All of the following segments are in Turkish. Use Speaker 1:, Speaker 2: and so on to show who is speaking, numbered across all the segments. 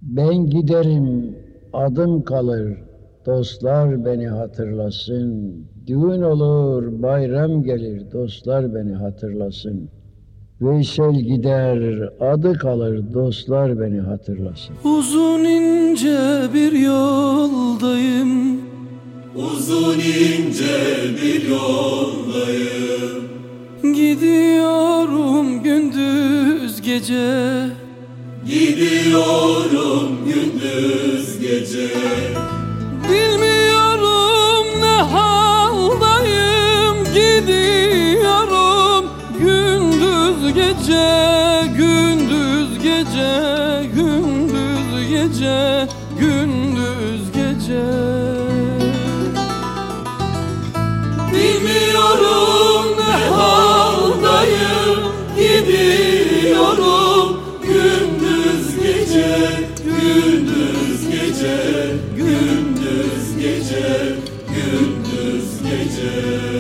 Speaker 1: Ben giderim, adım kalır, dostlar beni hatırlasın. Düğün olur, bayram gelir, dostlar beni hatırlasın. Veysel gider, adı kalır, dostlar beni hatırlasın.
Speaker 2: Uzun ince bir yoldayım,
Speaker 3: uzun ince bir yoldayım.
Speaker 2: Gidiyorum gündüz gece,
Speaker 3: gidiyorum gündüz gece.
Speaker 2: Bilmiyorum ne haldayım, gidiyorum gündüz gece, gündüz gece, gündüz gece, gündüz gece.
Speaker 3: Bilmiyorum ne haldayım, gidiyorum gündüz gece, gündüz gece, gündüz gece, gündüz gece.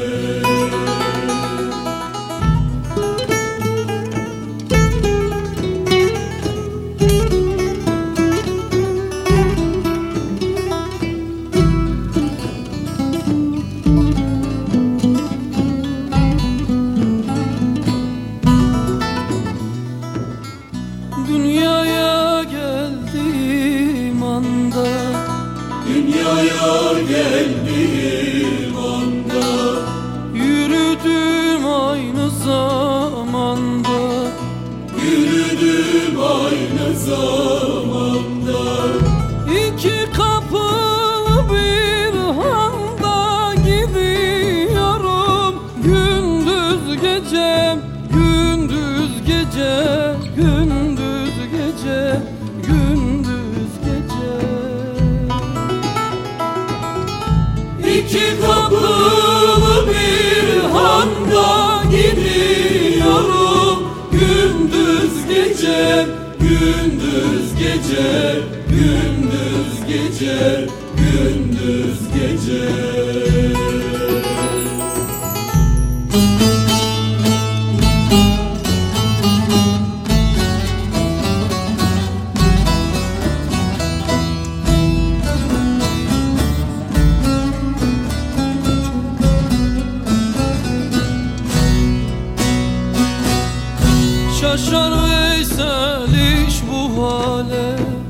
Speaker 2: Dünyaya geldiğim anda,
Speaker 3: dünyaya geldiğim anda,
Speaker 2: yürüdüm aynı zamanda,
Speaker 3: yürüdüm aynı zamanda.
Speaker 2: İki kapılı bir handa gidiyorum gündüz gece, gündüz gece, gündüz gece, gündüz gece.
Speaker 3: İki kapılı bir handa gidiyorum gündüz gece, gündüz gece, gündüz gece, gündüz gece.
Speaker 2: Şaşar Veysel iş bu hale,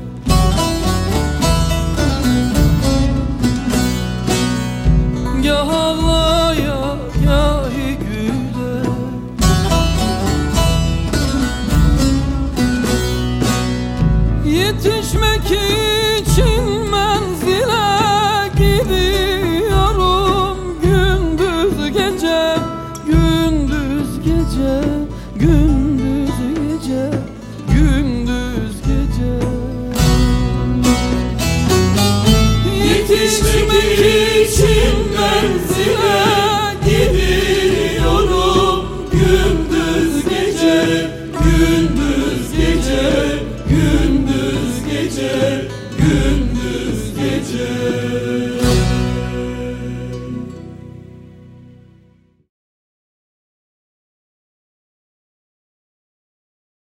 Speaker 2: gah ağlaya gah güle. Yetişmek için menzile gidiyorum gündüz gece, gündüz gece, gündüz gece, gündüz gece.
Speaker 3: Yetişmek için menzile gidiyorum gündüz gece, gündüz gece, gündüz gece, gündüz